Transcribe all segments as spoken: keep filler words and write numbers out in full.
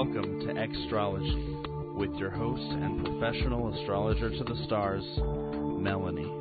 Welcome to Extrology with your host and professional astrologer to the stars, Melanie.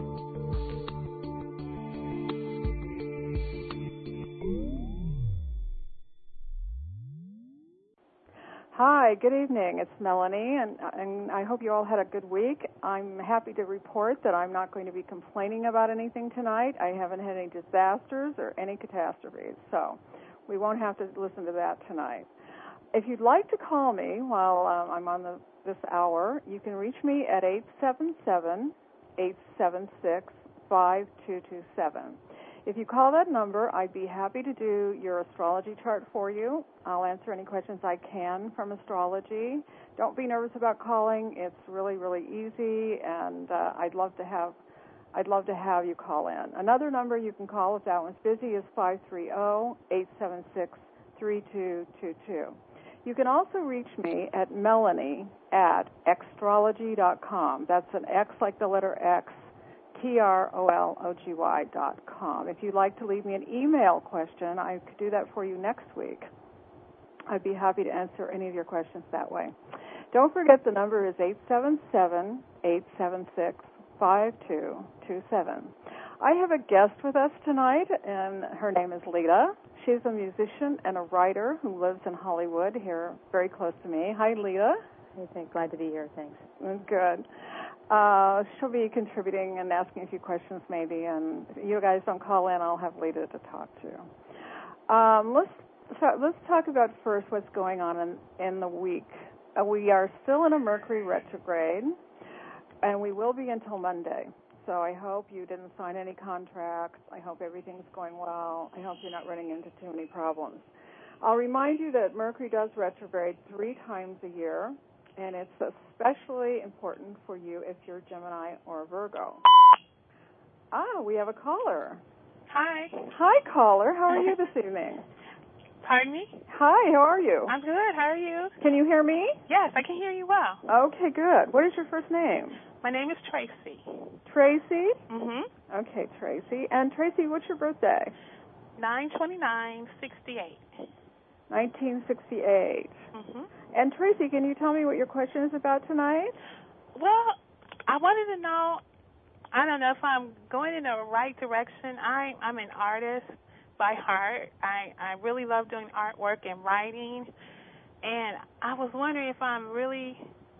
Hi, good evening. It's Melanie, and, and I hope you all had a good week. I'm happy to report that I'm not going to be complaining about anything tonight. I haven't had any disasters or any catastrophes, so we won't have to listen to that tonight. If you'd like to call me while um, I'm on the, this hour, you can reach me at eight seven seven, eight seven six, five two two seven. If you call that number, I'd be happy to do your astrology chart for you. I'll answer any questions I can from astrology. Don't be nervous about calling. It's really, really easy, and uh, I'd love to have I'd love to have you call in. Another number you can call if that one's busy is five three zero, eight seven six, three two two two. You can also reach me at Melanie at extrology dot com. That's an X like the letter X, T R O L O G Y dot com. If you'd like to leave me an email question, I could do that for you next week. I'd be happy to answer any of your questions that way. Don't forget the number is eight seven seven, eight seven six, five two two seven. I have a guest with us tonight, and her name is Lita. She's a musician and a writer who lives in Hollywood, here very close to me. Hi, Lita. Hey, thanks. Glad to be here. Thanks. Good. Uh, she'll be contributing and asking a few questions maybe, and if you guys don't call in, I'll have Lita to talk to. Um, let's so let's talk about first what's going on in, in the week. Uh, we are still in a Mercury retrograde, and we will be until Monday. So I hope you didn't sign any contracts. I hope everything's going well. I hope you're not running into too many problems. I'll remind you that Mercury does retrograde three times a year, and it's especially important for you if you're Gemini or Virgo. Ah, we have a caller. Hi. Hi, caller. How are you this evening? Pardon me? Hi, how are you? I'm good. How are you? Can you hear me? Yes, I can hear you well. Okay, good. What is your first name? My name is Tracy. Tracy? Mm-hmm. Okay, Tracy. And Tracy, what's your birthday? nine twenty-nine sixty-eight. nineteen sixty-eight. Mm-hmm. And Tracy, can you tell me what your question is about tonight? Well, I wanted to know, I don't know if I'm going in the right direction. I, I'm an artist by heart. I, I really love doing artwork and writing. And I was wondering if I'm really...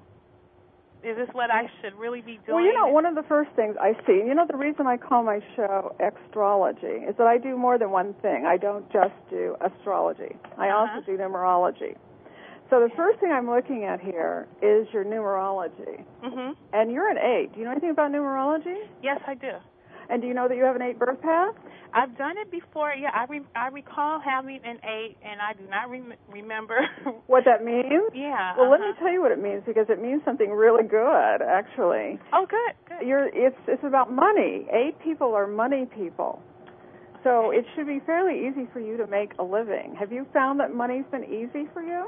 Is this what I should really be doing? Well, you know, one of the first things I see, you know, the reason I call my show Extrology is that I do more than one thing. I don't just do astrology. I uh-huh. also do numerology. So the first thing I'm looking at here is your numerology. Mm-hmm. And you're an eight. Do you know anything about numerology? Yes, I do. And do you know that you have an eight birth path? I've done it before. Yeah, I re- I recall having an eight, and I do not rem- remember what that means. Yeah. Well, uh-huh. let me tell you what it means, because it means something really good, actually. Oh, good. Good. You're. It's it's about money. Eight people are money people, so okay. it should be fairly easy for you to make a living. Have you found that money's been easy for you?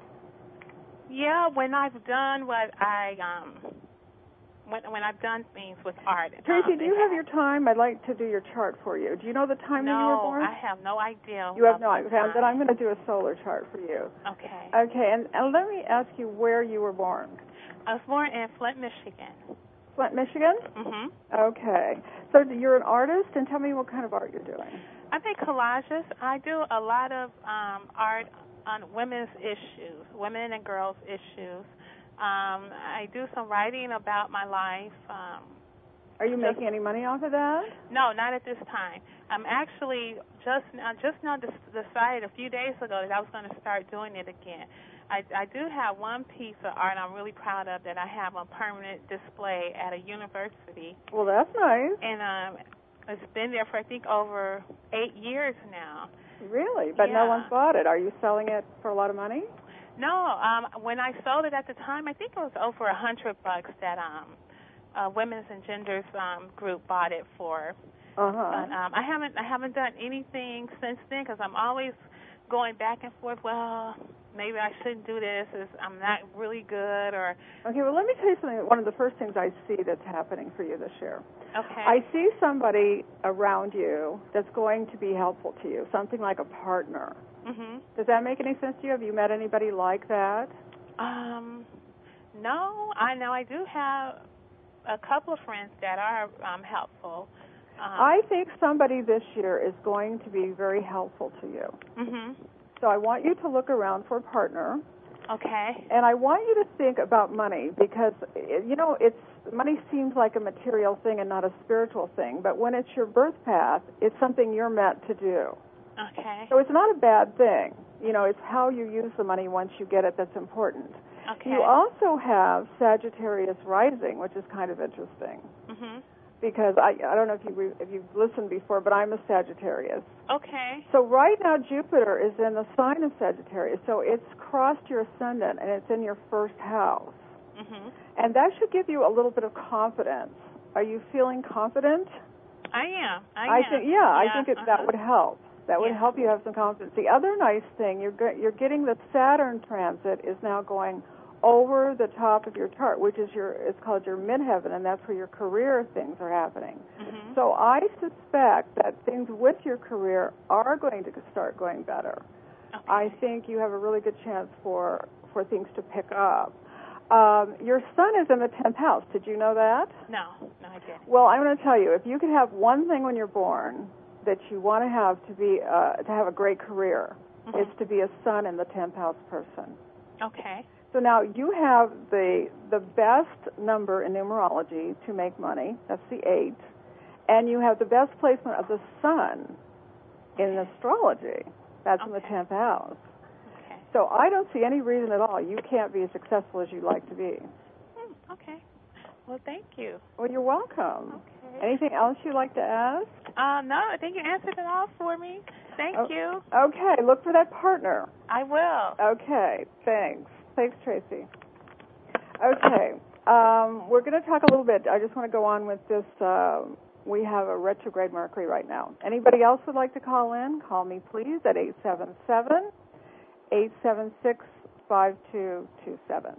Yeah, when I've done what I um. When, when I've done things with art. Tracy, um, do you have your time? I'd like to do your chart for you. Do you know the time no, that you were born? No, I have no idea. You have no idea. Okay, then I'm going to do a solar chart for you. Okay. Okay, and, and let me ask you where you were born. I was born in Flint, Michigan. Flint, Michigan? Mm-hmm. Okay. So you're an artist, and tell me what kind of art you're doing. I make collages. I do a lot of um, art on women's issues, women and girls issues. Um, I do some writing about my life. Um, Are you making any money off of that? No, not at this time. I'm actually just now, just now decided a few days ago that I was going to start doing it again. I, I do have one piece of art I'm really proud of that I have on permanent display at a university. Well, that's nice. And um, it's been there for, I think, over eight years now. Really? But yeah. no one's bought it. Are you selling it for a lot of money? No, um, when I sold it at the time, I think it was over a hundred bucks that um, uh, Women's and Genders um, group bought it for. Uh huh. But um, I haven't, I haven't done anything since then because I'm always going back and forth. Well, maybe I shouldn't do this. Is I'm not really good, or. Okay. Well, let me tell you something. One of the first things I see that's happening for you this year. Okay. I see somebody around you that's going to be helpful to you. Something like a partner. Mhm. Does that make any sense to you? Have you met anybody like that? Um, no, I know I do have a couple of friends that are um, helpful. Um, I think somebody this year is going to be very helpful to you. Mhm. So I want you to look around for a partner. Okay. And I want you to think about money because, you know, it's money seems like a material thing and not a spiritual thing. But when it's your birth path, it's something you're meant to do. Okay. So it's not a bad thing. You know, it's how you use the money once you get it that's important. Okay. You also have Sagittarius rising, which is kind of interesting. Mhm. Because I I don't know if you re, if you've listened before, but I'm a Sagittarius. Okay. So right now Jupiter is in the sign of Sagittarius, so it's crossed your ascendant and it's in your first house. Mhm. And that should give you a little bit of confidence. Are you feeling confident? I am. I, I am. think yeah, I Yeah, think it, uh-huh. that would help. That would Yeah. help you have some confidence. The other nice thing, you're go- you're getting the Saturn transit is now going over the top of your chart, which is your, it's called your midheaven, and that's where your career things are happening. Mhm. So I suspect that things with your career are going to start going better. Okay. I think you have a really good chance for, for things to pick up. Um, your sun is in the tenth house. Did you know that? No, no, I didn't. Well, I'm going to tell you, if you could have one thing when you're born that you want to have to be uh, to have a great career, Mhm. it's to be a sun in the tenth house person. Okay. So now you have the the best number in numerology to make money. That's the eight, and you have the best placement of the sun in astrology. That's in the Okay. tenth house. Okay. So I don't see any reason at all you can't be as successful as you'd like to be. Hmm, okay. Well, thank you. Well, you're welcome. Okay. Anything else you'd like to ask? Uh, no, I think you answered it all for me. Thank Oh. you. Okay, look for that partner. I will. Okay, thanks. Thanks, Tracy. Okay, um, we're going to talk a little bit. I just want to go on with this. Uh, we have a retrograde Mercury right now. Anybody else would like to call in? Call me, please, at eight seven seven, eight seven six, five two two seven.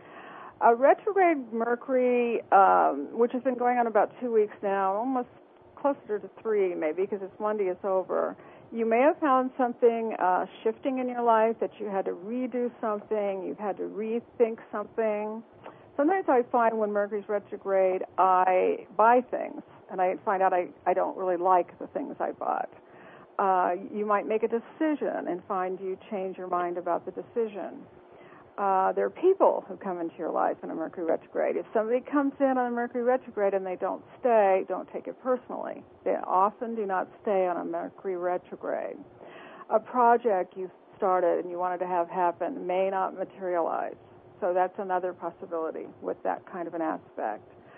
A retrograde Mercury, um, which has been going on about two weeks now, almost closer to three maybe, because it's Monday, it's over. You may have found something uh, shifting in your life, that you had to redo something, you've had to rethink something. Sometimes I find when Mercury's retrograde, I buy things, and I find out I, I don't really like the things I bought. Uh, you might make a decision and find you change your mind about the decision. Uh, there are people who come into your life in a Mercury retrograde. If somebody comes in on a Mercury retrograde and they don't stay, don't take it personally. They often do not stay on a Mercury retrograde. A project you started and you wanted to have happen may not materialize. So that's another possibility with that kind of an aspect.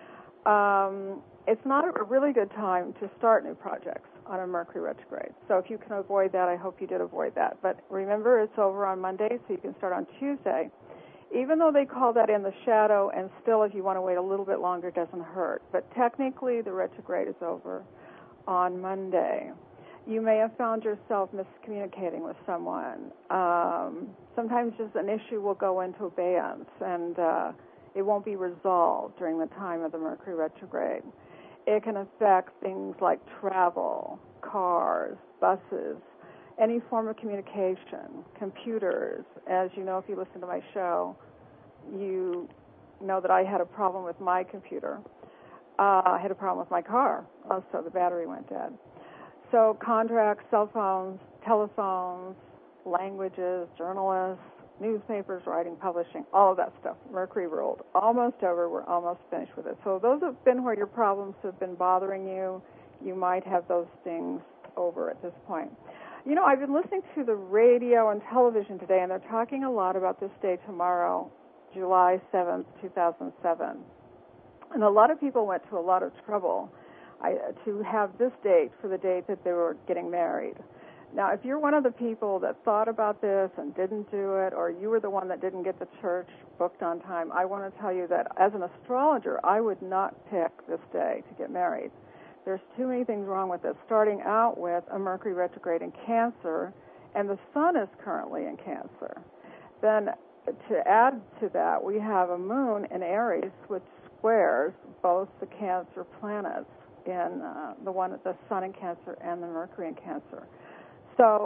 Um, it's not a really good time to start new projects on a Mercury retrograde. So if you can avoid that, I hope you did avoid that. But remember, it's over on Monday, so you can start on Tuesday. Even though they call that in the shadow, and still if you want to wait a little bit longer, it doesn't hurt. But technically, the retrograde is over on Monday. You may have found yourself miscommunicating with someone. Um, sometimes just an issue will go into abeyance, and uh, it won't be resolved during the time of the Mercury retrograde. It can affect things like travel, cars, buses, any form of communication, computers. As you know, if you listen to my show, you know that I had a problem with my computer. Uh, I had a problem with my car. Also, the battery went dead. So contracts, cell phones, telephones, languages, journalists, newspapers, writing, publishing, all of that stuff. Mercury ruled. Almost over. We're almost finished with it. So those have been where your problems have been bothering you. You might have those things over at this point. You know, I've been listening to the radio and television today, and they're talking a lot about this day tomorrow, July seventh, two thousand seven. And a lot of people went to a lot of trouble I, to have this date for the date that they were getting married. Now, if you're one of the people that thought about this and didn't do it, or you were the one that didn't get the church booked on time, I want to tell you that as an astrologer, I would not pick this day to get married. There's too many things wrong with this, starting out with a Mercury retrograde in Cancer, and the Sun is currently in Cancer. Then to add to that, we have a moon in Aries, which squares both the Cancer planets, in uh, the one, the Sun in Cancer and the Mercury in Cancer. So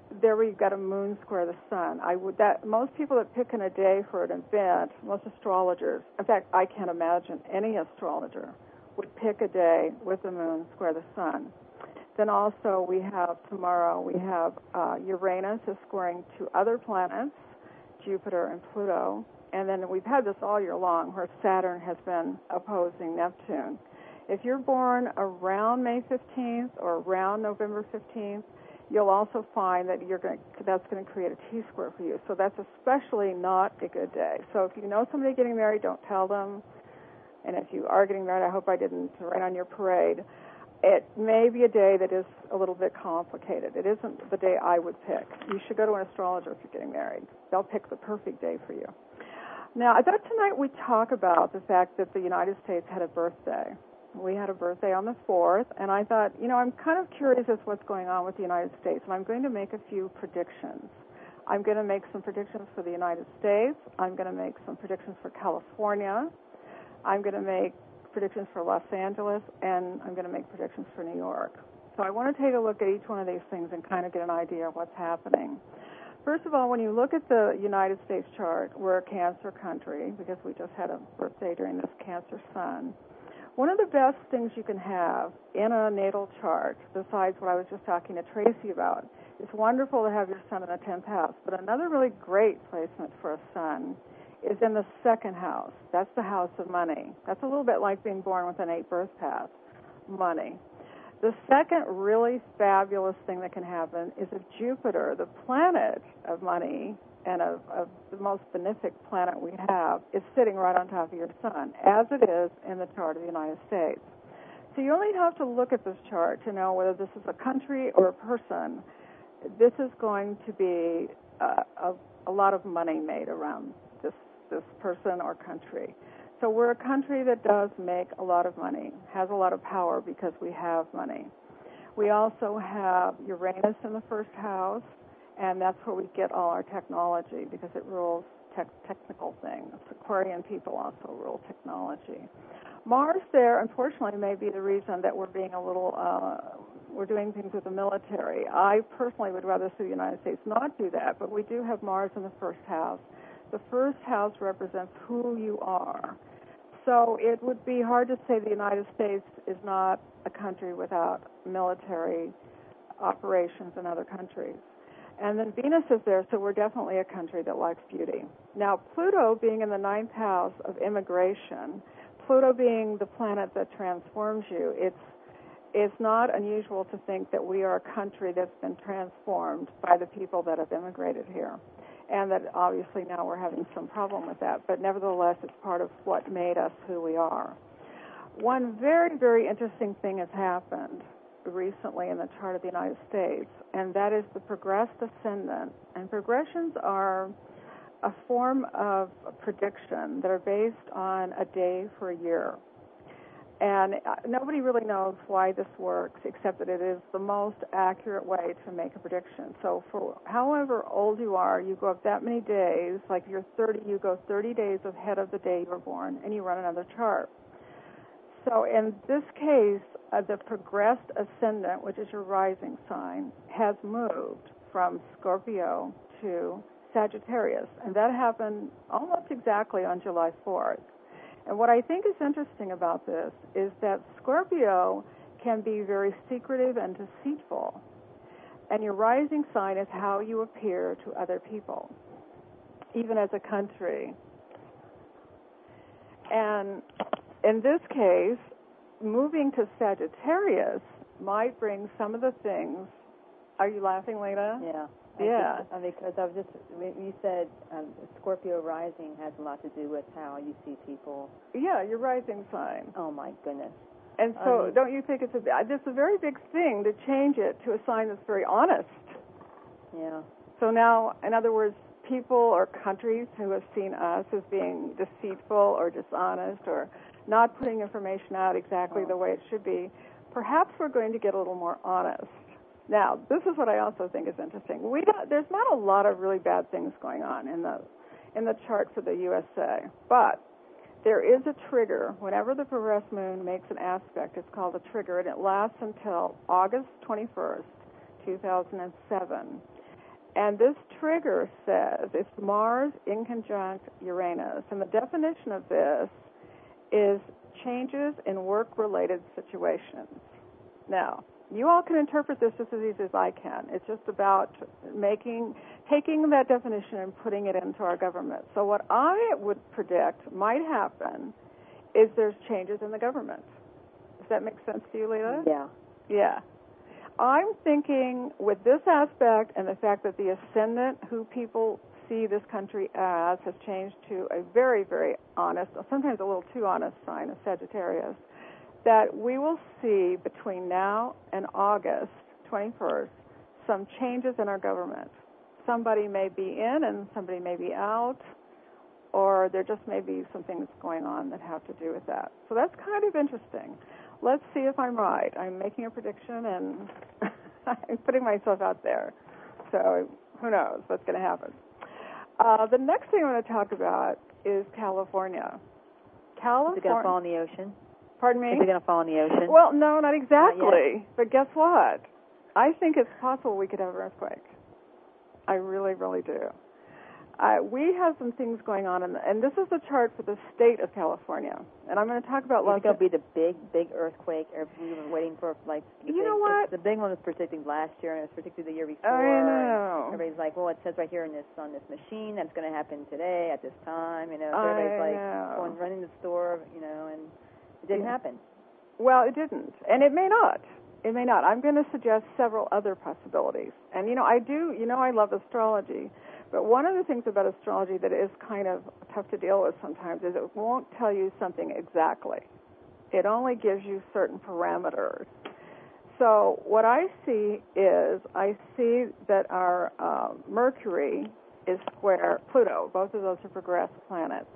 there we've got a moon square the sun. I would that most people that pick in a day for an event, most astrologers, in fact, I can't imagine any astrologer would pick a day with the moon square the sun. Then also we have tomorrow we have uh, Uranus is squaring two other planets, Jupiter and Pluto, and then we've had this all year long where Saturn has been opposing Neptune. If you're born around May fifteenth or around November fifteenth, you'll also find that you're going to, that's going to create a T-square for you. So that's especially not a good day. So if you know somebody getting married, don't tell them. And if you are getting married, I hope I didn't rain on your parade. It may be a day that is a little bit complicated. It isn't the day I would pick. You should go to an astrologer if you're getting married. They'll pick the perfect day for you. Now, I thought tonight we'd talk about the fact that the United States had a birthday. We had a birthday on the fourth, and I thought, you know, I'm kind of curious as to what's going on with the United States, and I'm going to make a few predictions. I'm going to make some predictions for the United States. I'm going to make some predictions for California. I'm going to make predictions for Los Angeles, and I'm going to make predictions for New York. So I want to take a look at each one of these things and kind of get an idea of what's happening. First of all, when you look at the United States chart, we're a Cancer country because we just had a birthday during this Cancer sun. One of the best things you can have in a natal chart, besides what I was just talking to Tracy about, it's wonderful to have your sun in the tenth house, but another really great placement for a sun is in the second house. That's the house of money. That's a little bit like being born with an eight birth path, money. The second really fabulous thing that can happen is if Jupiter, the planet of money and of, of the most benefic planet we have, is sitting right on top of your sun, as it is in the chart of the United States. So you only have to look at this chart to know whether this is a country or a person. This is going to be uh, a, a lot of money made around this, this person or country. So we're a country that does make a lot of money, has a lot of power because we have money. We also have Uranus in the first house, and that's where we get all our technology because it rules tech, technical things. Aquarian people also rule technology. Mars there, unfortunately, may be the reason that we're being a little, uh, we're doing things with the military. I personally would rather see the United States not do that, but we do have Mars in the first house. The first house represents who you are. So it would be hard to say the United States is not a country without military operations in other countries. And then Venus is there, so we're definitely a country that likes beauty. Now, Pluto being in the ninth house of immigration, Pluto being the planet that transforms you, it's it's not unusual to think that we are a country that's been transformed by the people that have immigrated here. And that obviously now we're having some problem with that, but nevertheless it's part of what made us who we are. One very, very interesting thing has happened recently in the chart of the United States, and that is the progressed ascendant. And progressions are a form of prediction that are based on a day for a year. And nobody really knows why this works, except that it is the most accurate way to make a prediction. So for however old you are, you go up that many days, like if you're thirty, you go thirty days ahead of the day you were born, and you run another chart. So in this case, uh, the progressed ascendant, which is your rising sign, has moved from Scorpio to Sagittarius, and that happened almost exactly on July fourth. And what I think is interesting about this is that Scorpio can be very secretive and deceitful, and your rising sign is how you appear to other people, even as a country. And in this case, moving to Sagittarius might bring some of the things. Are you laughing, Lena? Yeah. Yeah. I think, because I was just, you said um, Scorpio rising has a lot to do with how you see people. Yeah, your rising sign. Oh, my goodness. And so I mean, don't you think it's a, it's a very big thing to change it to a sign that's very honest? Yeah. So now, in other words, people or countries who have seen us as being deceitful or dishonest or not putting information out exactly oh. the way it should be, perhaps we're going to get a little more honest. Now, this is what I also think is interesting. We don't, there's not a lot of really bad things going on in the in the chart for the U S A, but there is a trigger. Whenever the progressed moon makes an aspect, it's called a trigger, and it lasts until August twenty-first, two thousand seven. And this trigger says it's Mars in conjunct Uranus. And the definition of this is changes in work-related situations. Now, you all can interpret this just as easy as I can. It's just about making, taking that definition and putting it into our government. So what I would predict might happen is there's changes in the government. Does that make sense to you, Leila? Yeah. Yeah. I'm thinking with this aspect and the fact that the ascendant who people see this country as has changed to a very, very honest, sometimes a little too honest sign of Sagittarius, that we will see between now and August twenty-first some changes in our government. Somebody may be in and somebody may be out, or there just may be some things going on that have to do with that. So that's kind of interesting. Let's see if I'm right. I'm making a prediction and I'm putting myself out there. So who knows what's going to happen. Uh, the next thing I want to talk about is California. California. Is it going to fall in the ocean? Pardon me? Is it going to fall in the ocean? Well, no, not exactly. Not yet. But guess what? I think it's possible we could have an earthquake. I really, really do. Uh, we have some things going on, in the, and this is the chart for the state of California. And I'm going to talk about. Is it going to be the big, big earthquake? Or we were waiting for like. The you big, know what? The big one was predicted last year, and it was predicted the year before. I know. Everybody's like, well, it says right here in this on this machine that's going to happen today at this time. You know, so I everybody's like know. going running to the store, you know, and it didn't yeah. happen. Well, it didn't, and it may not. It may not. I'm going to suggest several other possibilities. And, you know, I do, you know, I love astrology. But one of the things about astrology that is kind of tough to deal with sometimes is it won't tell you something exactly. It only gives you certain parameters. So what I see is I see that our uh, Mercury is square Pluto. Both of those are progressed planets.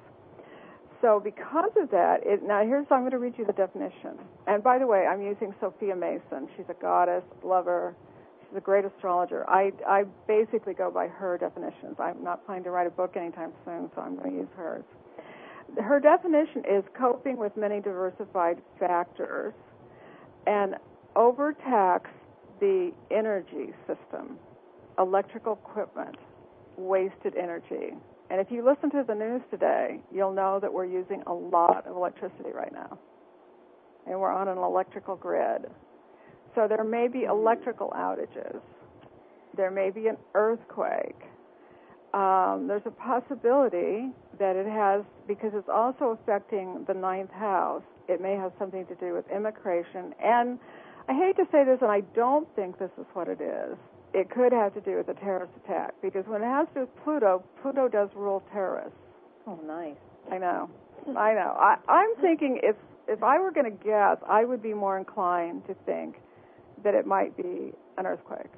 So because of that, it, now here's, I'm going to read you the definition. And by the way, I'm using Sophia Mason. She's a goddess, lover. She's a great astrologer. I, I basically go by her definitions. I'm not planning to write a book anytime soon, so I'm going to use hers. Her definition is coping with many diversified factors and overtax the energy system, electrical equipment, wasted energy. And if you listen to the news today, you'll know that we're using a lot of electricity right now. And we're on an electrical grid. So there may be electrical outages. There may be an earthquake. Um, there's a possibility that it has, because it's also affecting the ninth house, it may have something to do with immigration. And I hate to say this, and I don't think this is what it is. It could have to do with a terrorist attack, because when it has to do with Pluto, Pluto does rule terrorists. Oh, nice. I know. I know. I, I'm thinking if if I were going to guess, I would be more inclined to think that it might be an earthquake.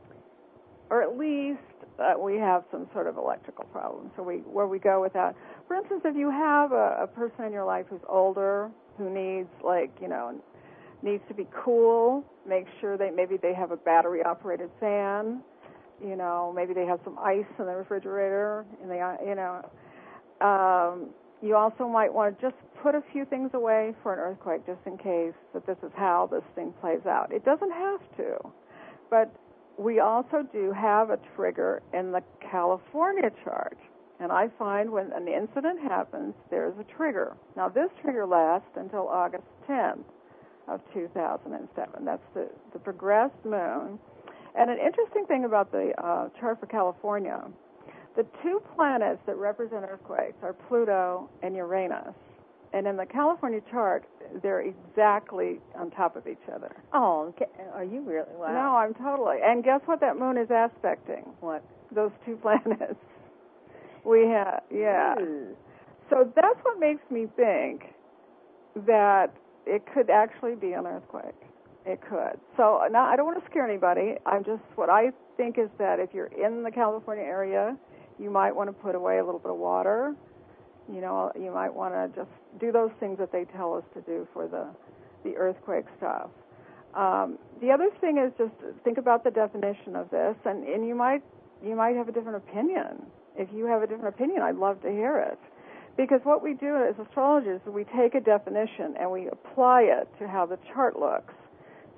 Or at least uh, we have some sort of electrical problem, so we where we go with that. For instance, if you have a, a person in your life who's older, who needs, like, you know, needs to be cool, make sure they maybe they have a battery-operated fan, you know, maybe they have some ice in the refrigerator, and they, you know. Um, you also might want to just put a few things away for an earthquake, just in case that this is how this thing plays out. It doesn't have to, but we also do have a trigger in the California chart, and I find when an incident happens, there's a trigger. Now, this trigger lasts until August tenth. Of two thousand seven. That's the, the progressed moon. And an interesting thing about the uh, chart for California, the two planets that represent earthquakes are Pluto and Uranus. And in the California chart, they're exactly on top of each other. Oh, are you really? Wow. No, I'm totally. And guess what that moon is aspecting? What? Those two planets. We have, yeah. Ooh. So that's what makes me think that it could actually be an earthquake. It could. So now I don't want to scare anybody. I'm just, what I think is that if you're in the California area, you might want to put away a little bit of water. You know, you might want to just do those things that they tell us to do for the, the earthquake stuff. Um, the other thing is just think about the definition of this, and, and you might you might have a different opinion. If you have a different opinion, I'd love to hear it. Because what we do as astrologers is we take a definition and we apply it to how the chart looks.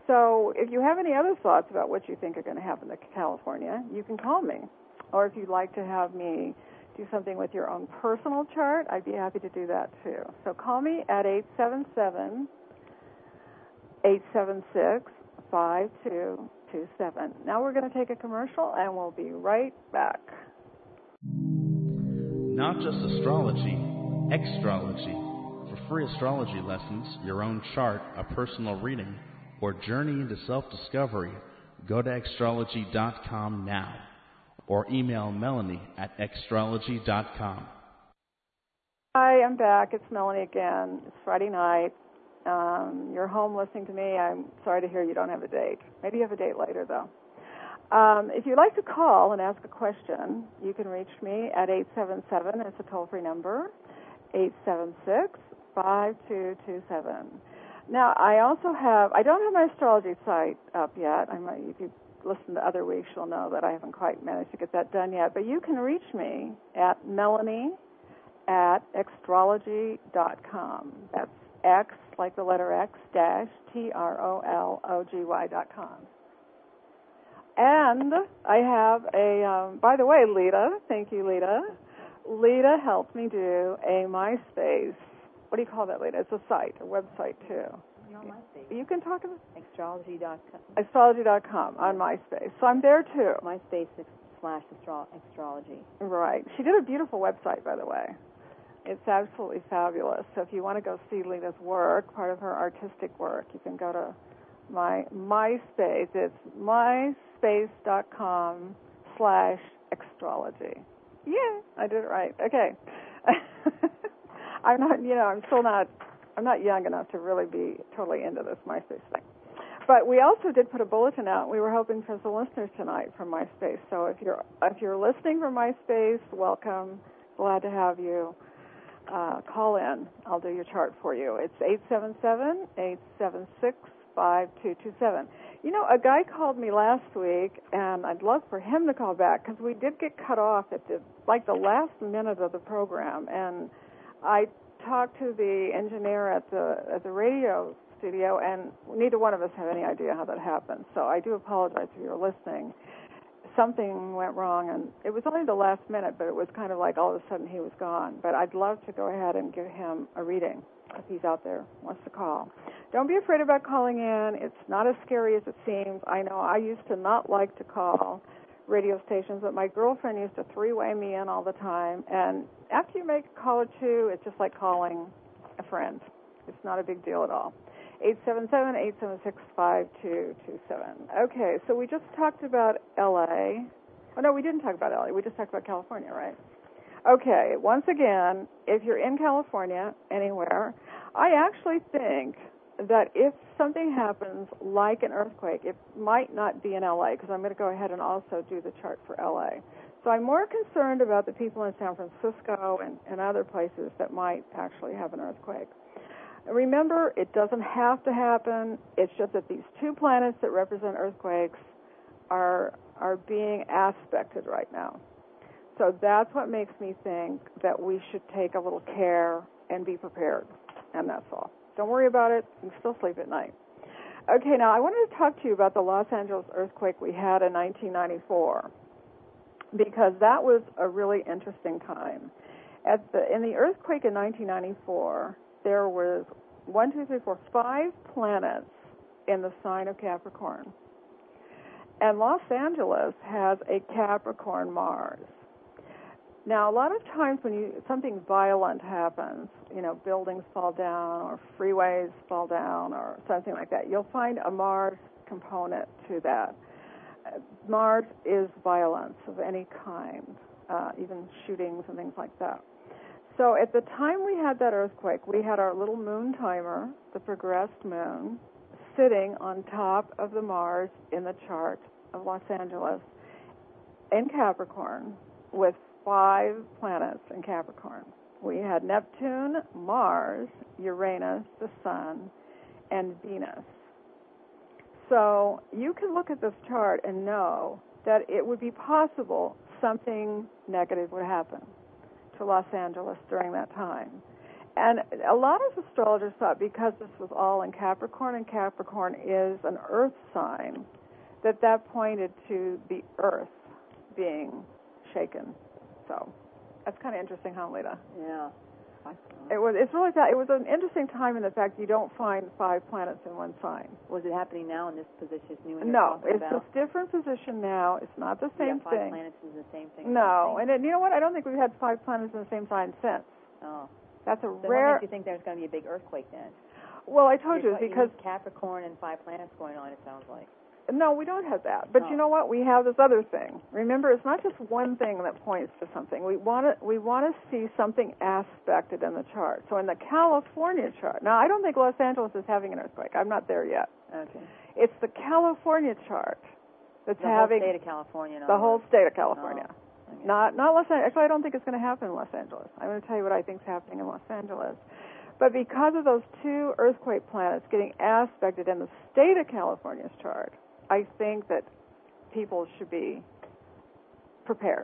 so if you have any other thoughts about what you think are going to happen to California, you can call me. Or if you'd like to have me do something with your own personal chart, I'd be happy to do that too. So call me at eight seven seven, eight seven six, five two two seven. Now we're going to take a commercial, and we'll be right back. Not just astrology, extrology. For free astrology lessons, your own chart, a personal reading, or journey into self-discovery, go to extrology dot com now, or email Melanie at extrology dot com. Hi, I'm back. It's Melanie again. It's Friday night. Um, you're home listening to me. I'm sorry to hear you don't have a date. Maybe you have a date later, though. Um, if you'd like to call and ask a question, you can reach me at eight seven seven, it's a toll-free number, eight seven six, five two two seven. Now, I also have, I don't have my astrology site up yet. I might, if you listen to other weeks, you'll know that I haven't quite managed to get that done yet. But you can reach me at Melanie at extrology dot com. That's X, like the letter X, dash, T R O L O G Y dot com. And I have a, um, by the way, Lita, thank you, Lita. Lita helped me do a MySpace. What do you call that, Lita? It's a site, a website, too. You're on MySpace. You can talk about Extrology dot com. Extrology dot com on MySpace. So I'm there, too. MySpace slash astro- Extrology. Right. She did a beautiful website, by the way. It's absolutely fabulous. So if you want to go see Lita's work, part of her artistic work, you can go to my MySpace. It's myspace dot com slash extrology. Yeah, I did it right. Okay. I'm not, you know, I'm still not, I'm not young enough to really be totally into this MySpace thing. But we also did put a bulletin out. We were hoping for some listeners tonight from MySpace. So if you're if you're listening from MySpace, welcome. Glad to have you. Uh, call in. I'll do your chart for you. It's eight seven seven, eight seven six, five two two seven. You know, a guy called me last week, and I'd love for him to call back because we did get cut off at the, like the last minute of the program, and I talked to the engineer at the at the radio studio, and neither one of us have any idea how that happened. So I do apologize if you're listening. Something went wrong, and it was only the last minute, but it was kind of like all of a sudden he was gone. But I'd love to go ahead and give him a reading if he's out there, wants to call. Don't be afraid about calling in. It's not as scary as it seems. I know I used to not like to call radio stations, but my girlfriend used to three-way me in all the time. And after you make a call or two, it's just like calling a friend. It's not a big deal at all. eight seven seven, eight seven six, five two two seven. Okay, so we just talked about L A. Oh, no, we didn't talk about L A. We just talked about California, right? Okay, once again, if you're in California, anywhere, I actually think that if something happens like an earthquake, it might not be in L A, because I'm going to go ahead and also do the chart for L A. So I'm more concerned about the people in San Francisco and, and other places that might actually have an earthquake. Remember, it doesn't have to happen. It's just that these two planets that represent earthquakes are are being aspected right now. So that's what makes me think that we should take a little care and be prepared. And that's all. Don't worry about it. You can still sleep at night. Okay, now I wanted to talk to you about the Los Angeles earthquake we had in nineteen ninety-four, because that was a really interesting time. At the in the earthquake in nineteen ninety-four, there was one, two, three, four, five planets in the sign of Capricorn. And Los Angeles has a Capricorn Mars. Now, a lot of times when you something violent happens, you know, buildings fall down or freeways fall down or something like that, you'll find a Mars component to that. Uh, Mars is violence of any kind, uh, even shootings and things like that. So at the time we had that earthquake, we had our little moon timer, the progressed moon, sitting on top of the Mars in the chart of Los Angeles in Capricorn with five planets in Capricorn. We had Neptune, Mars, Uranus, the Sun, and Venus. So you can look at this chart and know that it would be possible something negative would happen to Los Angeles during that time. And a lot of astrologers thought because this was all in Capricorn, and Capricorn is an earth sign, that that pointed to the earth being shaken. So that's kind of interesting, huh, Lita? Yeah. It was. It's really. It was an interesting time in the fact you don't find five planets in one sign. Was it happening now in this position? New No, it's about? a different position now. It's not the same yeah, five thing. planets is the same thing. No, and then, you know what? I don't think we've had five planets in the same sign since. Oh, that's a so rare. What makes you think there's going to be a big earthquake then? Well, I told You're, you because you Capricorn and five planets going on. It sounds like. No, we don't have that. But oh. you know what? We have this other thing. Remember, it's not just one thing that points to something. We want to we want to see something aspected in the chart. So in the California chart, now I don't think Los Angeles is having an earthquake. I'm not there yet. Okay. It's the California chart that's the having whole state of California. The whole state of California. Oh. Okay. Not not Los Angeles. Actually, I don't think it's going to happen in Los Angeles. I'm going to tell you what I think is happening in Los Angeles. But because of those two earthquake planets getting aspected in the state of California's chart, I think that people should be prepared.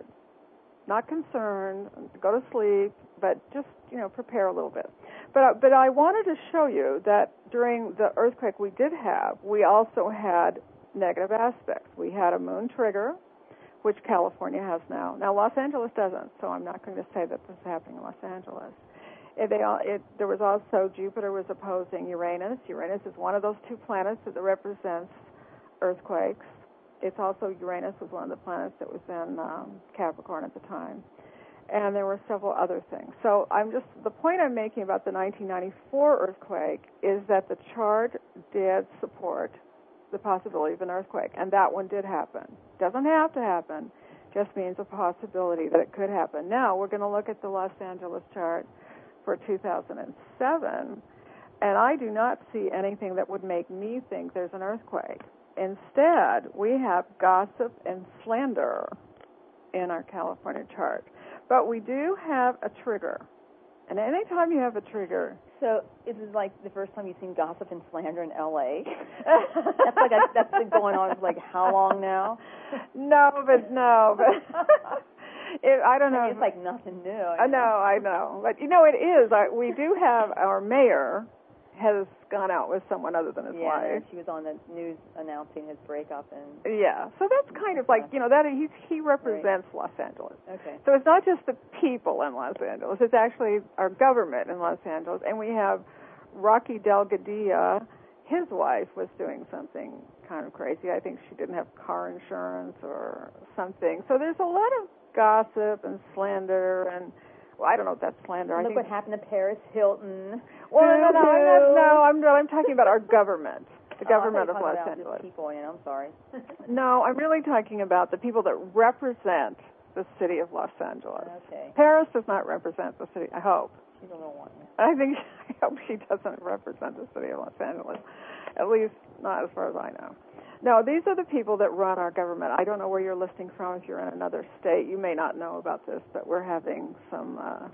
Not concerned, go to sleep, but just, you know, prepare a little bit. But, uh, but I wanted to show you that during the earthquake we did have, we also had negative aspects. We had a moon trigger, which California has now. Now, Los Angeles doesn't, so I'm not going to say that this is happening in Los Angeles. It, they, it, there was also Jupiter was opposing Uranus. Uranus is one of those two planets that represents earthquakes. It's also Uranus was one of the planets that was in um, Capricorn at the time. And there were several other things. So I'm just, the point I'm making about the nineteen ninety-four earthquake is that the chart did support the possibility of an earthquake, and that one did happen. Doesn't have to happen, just means a possibility that it could happen. Now we're going to look at the Los Angeles chart for two thousand seven, and I do not see anything that would make me think there's an earthquake. Instead, we have gossip and slander in our California chart. But we do have a trigger. And anytime you have a trigger... So is it like the first time you've seen gossip and slander in L A? that's like a, that's been going on for like how long now? No, but no. But it, I don't know. I mean, it's like nothing new. I know, I know. But, you know, it is. I, we do have our mayor has gone out with someone other than his yeah, wife. Yeah, she was on the news announcing his breakup, and yeah. So that's kind of like, you know, that he he represents right. Los Angeles. Okay. So it's not just the people in Los Angeles; it's actually our government in Los Angeles, and we have Rocky Delgadillo. His wife was doing something kind of crazy. I think she didn't have car insurance or something. So there's a lot of gossip and slander and. Well, I don't know if that's slander. Look I think what happened to Paris Hilton. Well, no, no, no, no, I'm not, I'm talking about our government, the oh, government of Los about Angeles. People, you know, I'm sorry. No, I'm really talking about the people that represent the city of Los Angeles. Okay. Paris does not represent the city, I hope. She's a little one. I think, I hope she doesn't represent the city of Los Angeles, at least not as far as I know. No, these are the people that run our government. I don't know where you're listening from. If you're in another state, you may not know about this, but we're having some, uh,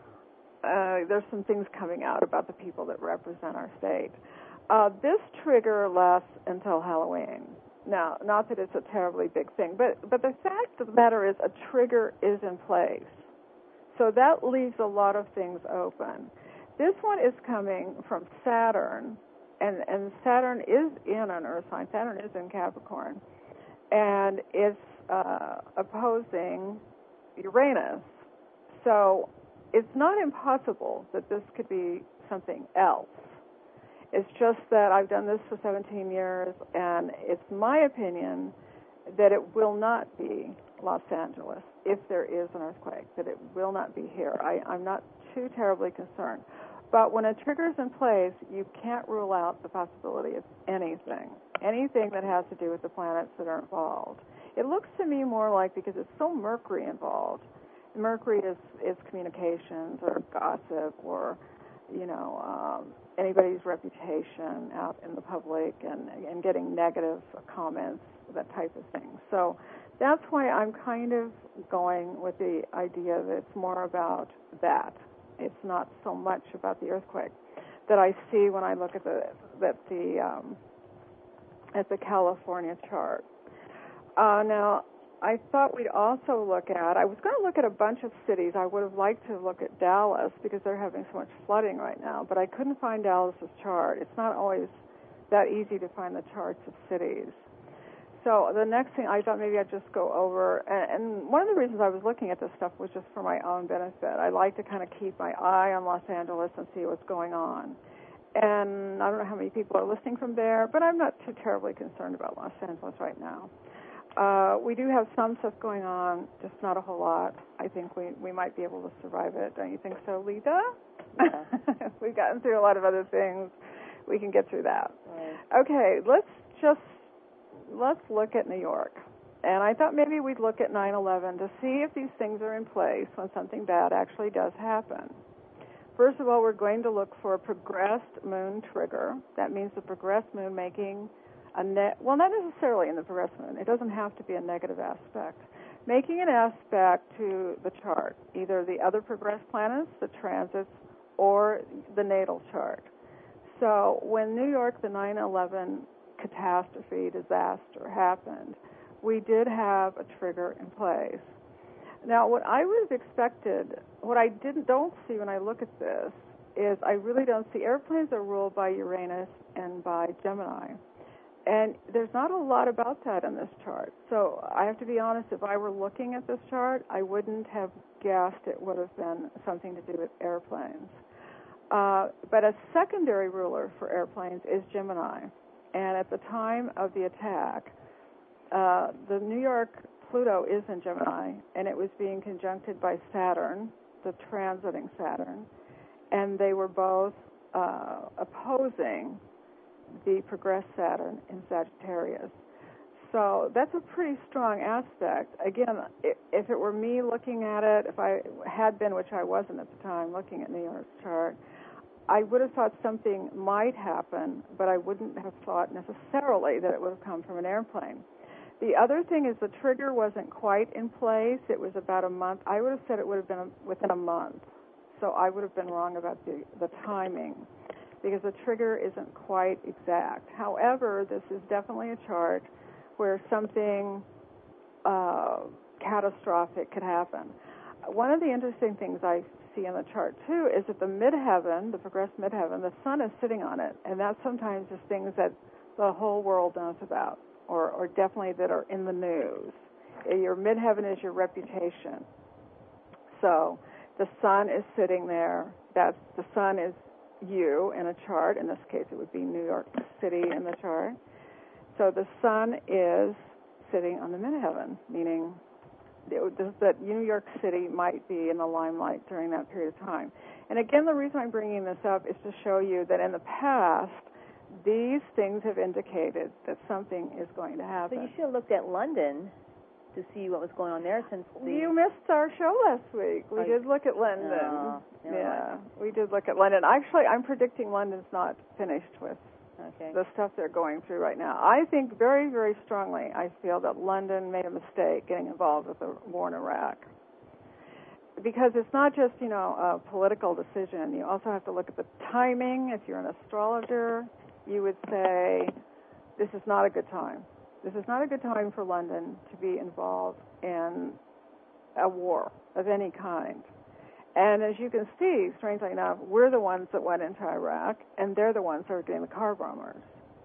uh, there's some things coming out about the people that represent our state. Uh, this trigger lasts until Halloween. Now, not that it's a terribly big thing, but, but the fact of the matter is a trigger is in place. So that leaves a lot of things open. This one is coming from Saturn, and, and Saturn is in an Earth sign. Saturn is in Capricorn, and it's uh, opposing Uranus. So it's not impossible that this could be something else. It's just that I've done this for seventeen years, and it's my opinion that it will not be Los Angeles if there is an earthquake, that it will not be here. I, I'm not too terribly concerned. But when a trigger is in place, you can't rule out the possibility of anything, anything that has to do with the planets that are involved. It looks to me more like, because it's so Mercury involved, Mercury is, is communications or gossip or, you know, um, anybody's reputation out in the public and, and getting negative comments, that type of thing. So that's why I'm kind of going with the idea that it's more about that. It's not so much about the earthquake that I see when I look at the at the um, at the California chart. Uh, now, I thought we'd also look at, I was going to look at a bunch of cities. I would have liked to look at Dallas because they're having so much flooding right now, but I couldn't find Dallas's chart. It's not always that easy to find the charts of cities. So the next thing I thought maybe I'd just go over, and, and one of the reasons I was looking at this stuff was just for my own benefit. I like to kind of keep my eye on Los Angeles and see what's going on. And I don't know how many people are listening from there, but I'm not too terribly concerned about Los Angeles right now. Uh, we do have some stuff going on, just not a whole lot. I think we, we might be able to survive it. Don't you think so, Lita? Yeah. We've gotten through a lot of other things. We can get through that. Right. Okay, let's just let's look at New York. And I thought maybe we'd look at nine eleven to see if these things are in place when something bad actually does happen. First of all, we're going to look for a progressed moon trigger. That means the progressed moon making a ne- well, not necessarily in the progressed moon. It doesn't have to be a negative aspect. Making an aspect to the chart, either the other progressed planets, the transits, or the natal chart. So when New York, the nine eleven catastrophe, disaster happened, we did have a trigger in place. Now, what I would have expected, what I didn't don't see when I look at this, is I really don't see airplanes are ruled by Uranus and by Gemini. And there's not a lot about that in this chart. So I have to be honest, if I were looking at this chart, I wouldn't have guessed it would have been something to do with airplanes. Uh, but a secondary ruler for airplanes is Gemini. And at the time of the attack, uh, the New York Pluto is in Gemini, and it was being conjuncted by Saturn, the transiting Saturn, and they were both uh, opposing the progressed Saturn in Sagittarius. So that's a pretty strong aspect. Again, if it were me looking at it, if I had been, which I wasn't at the time, looking at New York's chart, I would have thought something might happen, but I wouldn't have thought necessarily that it would have come from an airplane. The other thing is the trigger wasn't quite in place. It was about a month. I would have said it would have been within a month. So I would have been wrong about the, the timing, because the trigger isn't quite exact. However, this is definitely a chart where something uh, catastrophic could happen. One of the interesting things I see in the chart, too, is that the midheaven, the progressed midheaven, the sun is sitting on it, and that sometimes is things that the whole world knows about, or, or definitely that are in the news. Your midheaven is your reputation. So the sun is sitting there. That's, the sun is you in a chart. In this case, it would be New York City in the chart. So the sun is sitting on the midheaven, meaning that New York City might be in the limelight during that period of time. And again, the reason I'm bringing this up is to show you that in the past, these things have indicated that something is going to happen. So you should have looked at London to see what was going on there, since the... You missed our show last week. We oh, did look at London. No, yeah, we did look at London. Actually, I'm predicting London's not finished with okay. the stuff they're going through right now. I think very, very strongly, I feel that London made a mistake getting involved with the war in Iraq. Because it's not just, you know, a political decision. You also have to look at the timing. If you're an astrologer, you would say, this is not a good time. This is not a good time for London to be involved in a war of any kind. And as you can see, strangely enough, we're the ones that went into Iraq, and they're the ones that are doing the car bombers.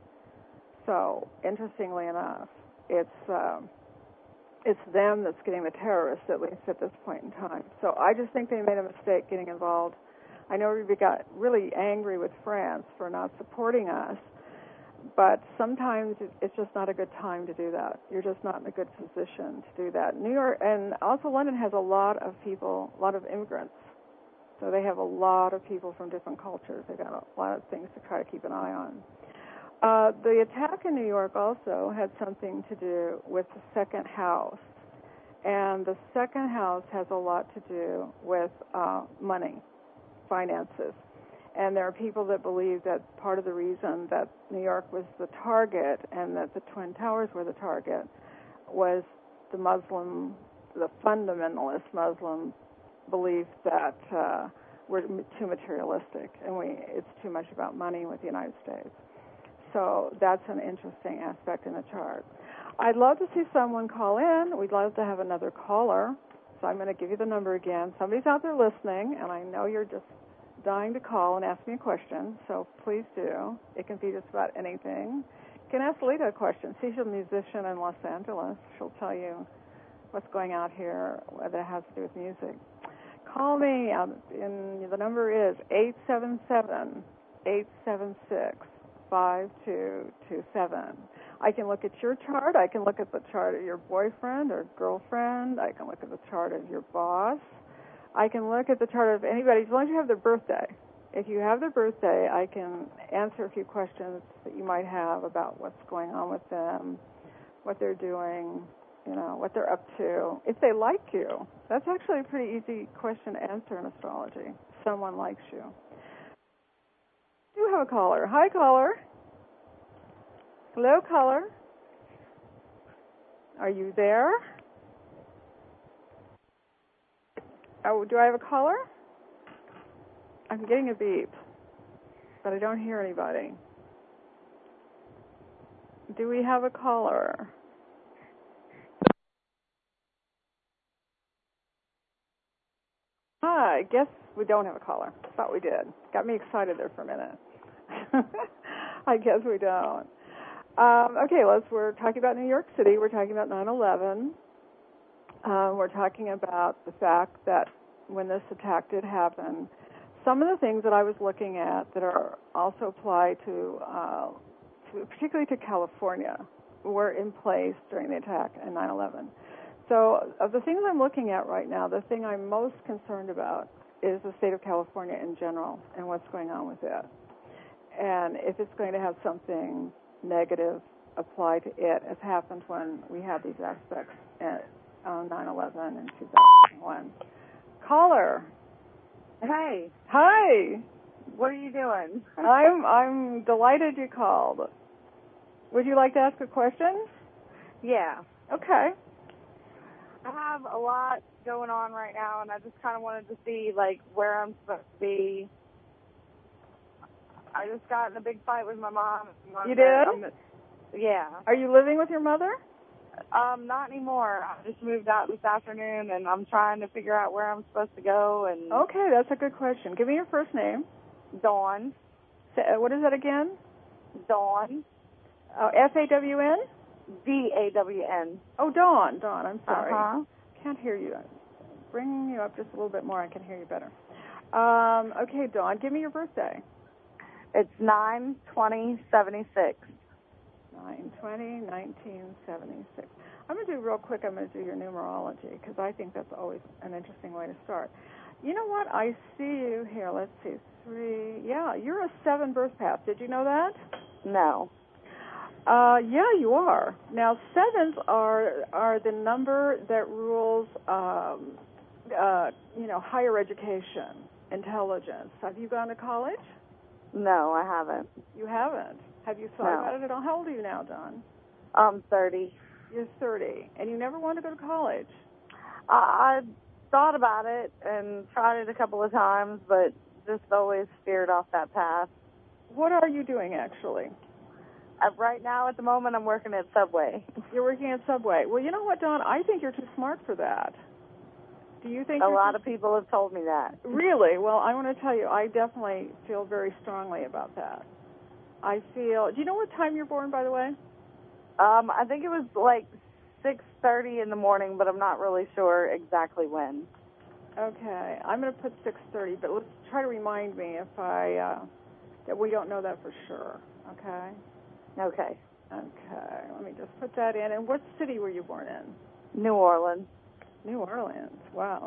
So, interestingly enough, it's um, it's them that's getting the terrorists, at least at this point in time. So I just think they made a mistake getting involved. I know we got really angry with France for not supporting us, but sometimes it's just not a good time to do that. You're just not in a good position to do that. New York, and also London has a lot of people, a lot of immigrants. So they have a lot of people from different cultures. They've got a lot of things to try to keep an eye on. Uh, the attack in New York also had something to do with the second house. And the second house has a lot to do with uh, money, finances. And there are people that believe that part of the reason that New York was the target and that the Twin Towers were the target was the Muslim, the fundamentalist Muslim belief that uh, we're too materialistic and we it's too much about money with the United States. So that's an interesting aspect in the chart. I'd love to see someone call in. We'd love to have another caller. So I'm going to give you the number again. Somebody's out there listening, and I know you're just dying to call and ask me a question, so please do. It can be just about anything. You can ask Lita a question. She's a musician in Los Angeles. She'll tell you what's going out here, whether it has to do with music. Call me, um, and the number is eight seven seven, eight seven six, five two two seven. I can look at your chart. I can look at the chart of your boyfriend or girlfriend. I can look at the chart of your boss. I can look at the chart of anybody, as long as you have their birthday. If you have their birthday, I can answer a few questions that you might have about what's going on with them, what they're doing, you know, what they're up to. If they like you, that's actually a pretty easy question to answer in astrology. Someone likes you. You have a caller. Hi, caller. Hello, caller. Are you there? Oh, do I have a caller? I'm getting a beep, but I don't hear anybody. Do we have a caller? Hi, I guess we don't have a caller. Thought we did. Got me excited there for a minute. I guess we don't. Um, okay, let's. We're talking about New York City. We're talking about nine eleven. Um, we're talking about the fact that when this attack did happen, some of the things that I was looking at that are also applied to, uh, to particularly to California, were in place during the attack in nine eleven. So of the things I'm looking at right now, the thing I'm most concerned about is the state of California in general and what's going on with it. And if it's going to have something negative apply to it, as happened when we had these aspects at uh, nine eleven and two thousand one. Caller. Hey. Hi. What are you doing? I'm I'm delighted you called. Would you like to ask a question? Yeah. Okay. I have a lot going on right now, and I just kind of wanted to see, like, where I'm supposed to be. I just got in a big fight with my mom. You did? I'm, yeah. Are you living with your mother? Um, not anymore. I just moved out this afternoon, and I'm trying to figure out where I'm supposed to go. And Okay, that's a good question. Give me your first name. Dawn. Say, uh, what is that again? Dawn. Oh, F A W N? D A W N. Oh, Dawn. Dawn, I'm sorry. Uh-huh. Can't hear you. Bring you up just a little bit more. I can hear you better. Um, okay, Dawn, give me your birthday. It's nine twenty seventy-six. nine twenty nineteen seventy-six. I'm going to do real quick, I'm going to do your numerology, because I think that's always an interesting way to start. You know what? I see you here. Let's see. Three. Yeah, you're a seven birth path. Did you know that? No. Uh, yeah, you are. Now, sevens are are the number that rules, um, uh, you know, higher education, intelligence. Have you gone to college? No, I haven't. You haven't. Have you thought No. about it at all? How old are you now, Dawn? I'm thirty. You're thirty, and you never wanted to go to college. I, I thought about it and tried it a couple of times, but just always steered off that path. What are you doing, actually? Uh, right now, at the moment, I'm working at Subway. You're working at Subway. Well, you know what, Dawn? I think you're too smart for that. Do you think A you're lot too... of people have told me that. Really? Well, I want to tell you, I definitely feel very strongly about that. I feel... Do you know what time you're born, by the way? Um, I think it was like six thirty in the morning, but I'm not really sure exactly when. Okay. I'm going to put six thirty, but let's try to remind me if I... Uh, that we don't know that for sure. Okay? Okay. Okay. Let me just put that in. And what city were you born in? New Orleans. New Orleans. Wow.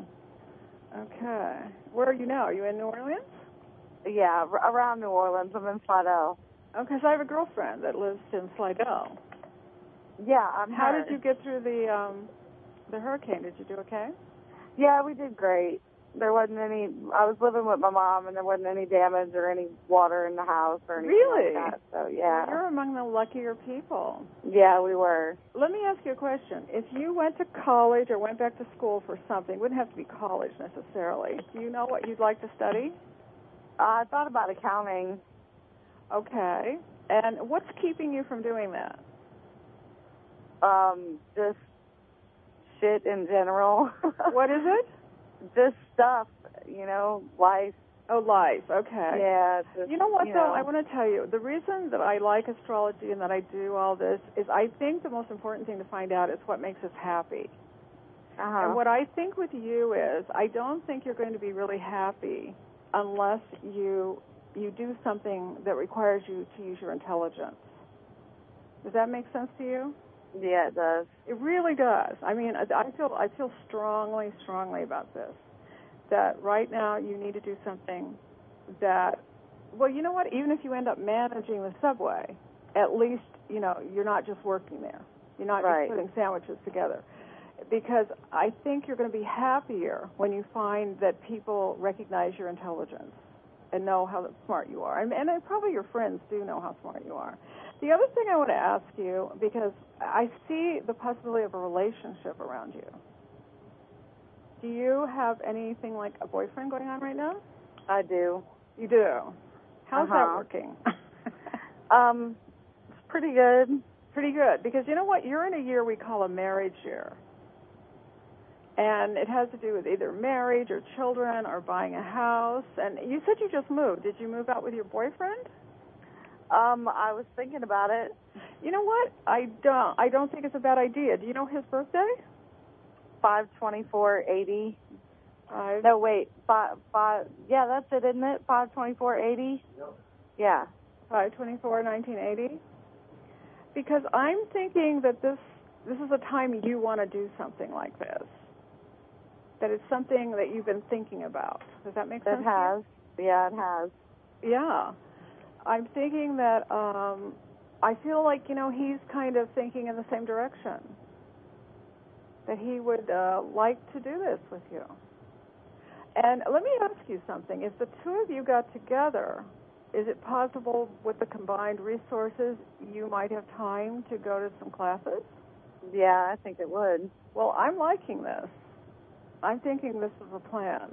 Okay. Where are you now? Are you in New Orleans? Yeah, r- around New Orleans. I'm in Slidell. Okay, so I have a girlfriend that lives in Slidell. Yeah, I'm How her. did you get through the um, the hurricane? Did you do okay? Yeah, we did great. There wasn't any, I was living with my mom, and there wasn't any damage or any water in the house or anything Really? like that. So, yeah. Well, you're among the luckier people. Yeah, we were. Let me ask you a question. If you went to college or went back to school for something, it wouldn't have to be college necessarily. Do you know what you'd like to study? Uh, I thought about accounting. Okay. And what's keeping you from doing that? Um, just shit in general. What is it? Just stuff, you know, life. Oh, life. Okay. Yeah. Just, you know what, you though? know. I want to tell you, the reason that I like astrology and that I do all this is I think the most important thing to find out is what makes us happy. Uh-huh. And what I think with you is I don't think you're going to be really happy unless you you do something that requires you to use your intelligence. Does that make sense to you? Yeah, it does. It really does. I mean, I I feel I feel strongly, strongly about this. That right now you need to do something that, well, you know what? Even if you end up managing the subway, at least you know you're not just working there. You're not Right. just putting sandwiches together. Because I think you're going to be happier when you find that people recognize your intelligence and know how smart you are. And, and probably your friends do know how smart you are. The other thing I want to ask you, because I see the possibility of a relationship around you. Do you have anything like a boyfriend going on right now? I do. You do? How's Uh-huh. that working? Um, it's pretty good. Pretty good. Because you know what? You're in a year we call a marriage year. And it has to do with either marriage or children or buying a house. And you said you just moved. Did you move out with your boyfriend? Um, I was thinking about it. You know what? I don't. I don't think it's a bad idea. Do you know his birthday? Five twenty-four eighty. Five. No, wait. Five. Five. Yeah, that's it, isn't it? Five twenty-four eighty. Yep. Yeah. Five twenty-four, nineteen eighty. Because I'm thinking that this this is a time you want to do something like this. That it's something that you've been thinking about. Does that make sense? It has. Yeah, it has. Yeah. I'm thinking that um, I feel like, you know, he's kind of thinking in the same direction. That he would uh, like to do this with you. And let me ask you something. If the two of you got together, is it possible with the combined resources you might have time to go to some classes? Yeah, I think it would. Well, I'm liking this. I'm thinking this is a plan.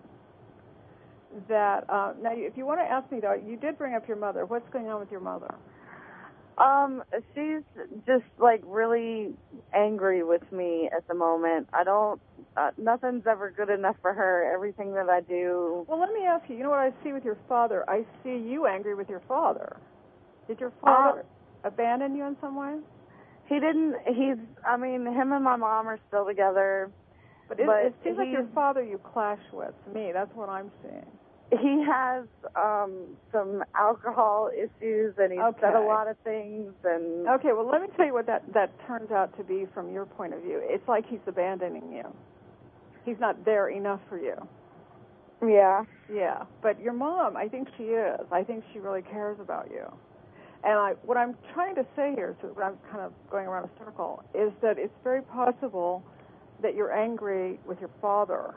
That uh, now, if you want to ask me, though, you did bring up your mother. What's going on with your mother? Um, she's just like really angry with me at the moment. I don't. Uh, nothing's ever good enough for her. Everything that I do. Well, let me ask you. You know what I see with your father? I see you angry with your father. Did your father uh, abandon you in some way? He didn't. He's. I mean, him and my mom are still together. But it, but it seems like your father you clash with. To me, that's what I'm seeing. He has um, some alcohol issues, and he's Okay. said a lot of things. And Okay, well, let me tell you what that, that turns out to be from your point of view. It's like he's abandoning you. He's not there enough for you. yeah, Yeah, but your mom, I think she is. I think she really cares about you. And I, what I'm trying to say here, so I'm kind of going around a circle, is that it's very possible that you're angry with your father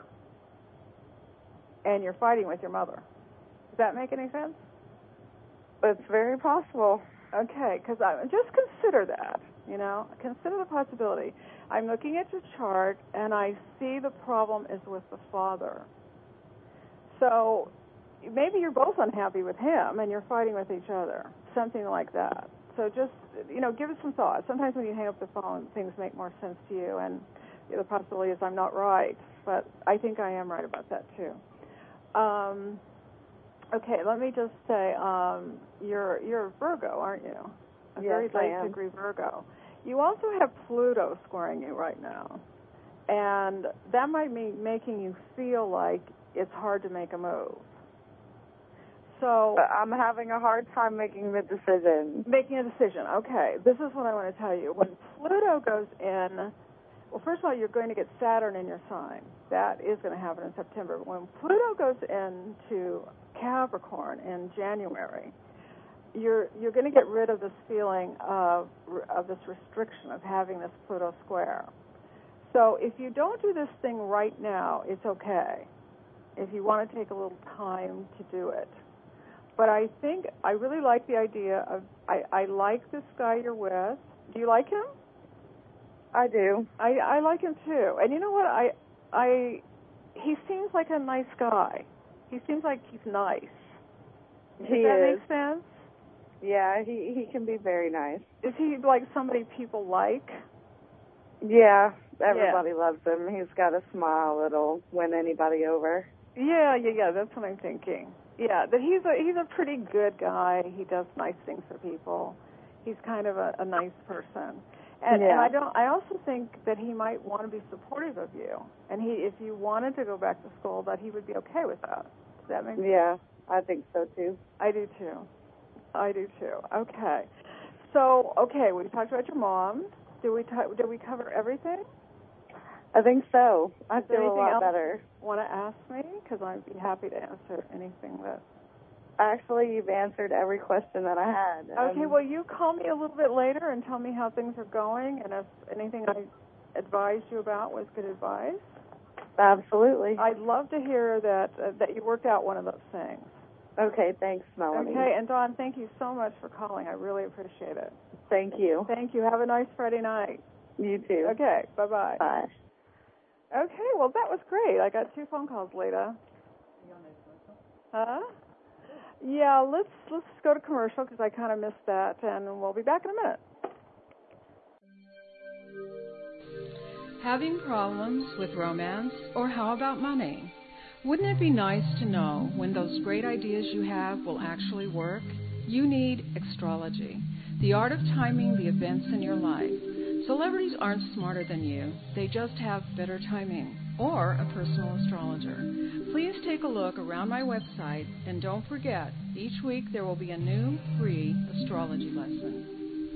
and you're fighting with your mother. Does that make any sense? it's very possible. Okay, because just consider that, you know. Consider the possibility. I'm looking at your chart, and I see the problem is with the father. So maybe you're both unhappy with him, and you're fighting with each other, something like that. So just, you know, give it some thought. Sometimes when you hang up the phone, things make more sense to you, and the other possibility is I'm not right, but I think I am right about that, too. Um, okay, let me just say, um, you're you're a Virgo, aren't you? A Yes, very I late am. degree Virgo. You also have Pluto squaring you right now, and that might be making you feel like it's hard to make a move. So But I'm having a hard time making the decision. making a decision. Okay, this is what I want to tell you. When Pluto goes in, well, first of all, you're going to get Saturn in your sign. That is going to happen in September. When Pluto goes into Capricorn in January, you're you're going to get rid of this feeling of of this restriction of having this Pluto square. So if you don't do this thing right now, it's okay. If you want to take a little time to do it. But I think I really like the idea of, I, I like this guy you're with. Do you like him? I do. I, I like him too. And you know what? I, I, he seems like a nice guy. He seems like he's nice. Does He that is. make sense? Yeah, he he can be very nice. Is he like somebody people like? Yeah, everybody yeah. loves him. He's got a smile that'll win anybody over. Yeah, yeah, yeah. That's what I'm thinking. Yeah, that he's a he's a pretty good guy. He does nice things for people. He's kind of a, a nice person, and, yeah. and I don't. I also think that he might want to be supportive of you, and he, if you wanted to go back to school, that he would be okay with that. Does that make sense? Yeah, I think so too. I do too. I do too. Okay, so okay, we talked about your mom. Did we t- did we cover everything? I think so. I Is feel a lot else better. Want to ask me? Because I'd be happy to answer anything that. Actually, you've answered every question that I had. Okay, um, well, you call me a little bit later and tell me how things are going, and if anything I advised you about was good advice. Absolutely. I'd love to hear that uh, that you worked out one of those things. Okay, thanks, Melanie. Okay, and Dawn, thank you so much for calling. I really appreciate it. Thank you. Thank you. Have a nice Friday night. You too. Okay, bye-bye. Bye. Okay, well, that was great. I got two phone calls, Lita. Huh? Yeah, let's let's go to commercial because I kind of missed that, and we'll be back in a minute. Having problems with romance, or how about money? Wouldn't it be nice to know when those great ideas you have will actually work? You need Extrology, the art of timing the events in your life. Celebrities aren't smarter than you. They just have better timing, or a personal astrologer. Please take a look around my website, and don't forget, each week there will be a new free astrology lesson.